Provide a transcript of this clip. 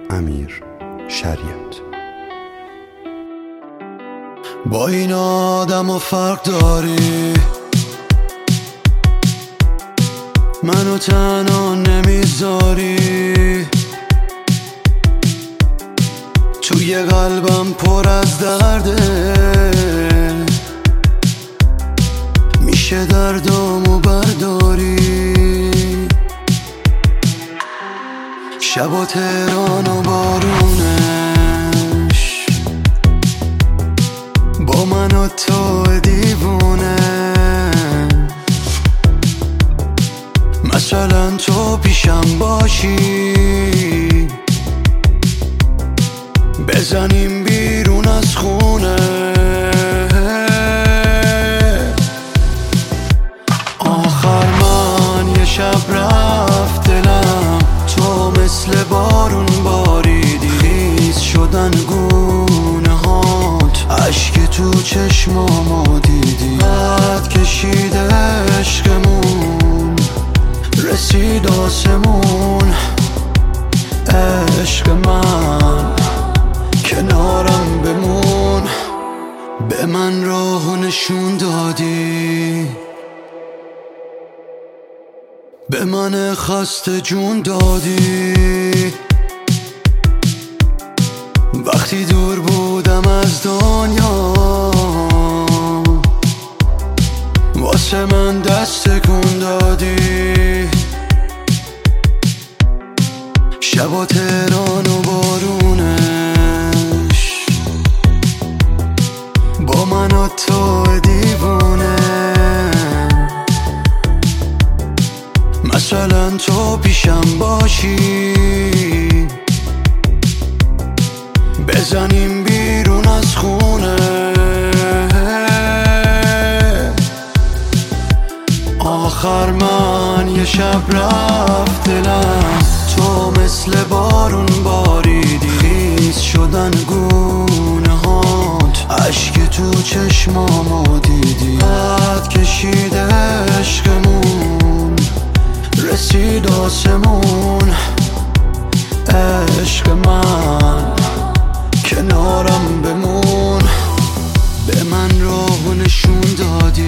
امیر شریعت. با این آدم و فرق داری، منو تنها نمیذاری، توی قلبم پر از درده، میشه دردامو برداری. شب و تهران و بارونش، با من و تو دیوونه، مثلا تو پیشم باشی، بزنیم بیرون از خونه. آخر من یه شب رفت دلم، تو مثل بارون باریدی، ریز شدن گونه هات، عشق تو چشمامو دیدی، قد کشیده عشقمون، رسید آسمون. عشق من کنارم بمون، به من راهو نشون دادی، به من خسته جون دادی. وقتی دور بودم از دنیا، واسه من دست تکون دادی. شب و تهران و بارونش، با من و تو دیوونه، مثلا تو پیشم باشی، بزنیم بیرون از خونه. آخر من یه شب رفت دلم، تو مثل بارون باریدی، ریز شدن گونه هات، عشق تو چشمامو دیدی، قد کشیده عشقمون، رسید آسمون. عشق من کنارم بمون، به من راهو نشون دادی،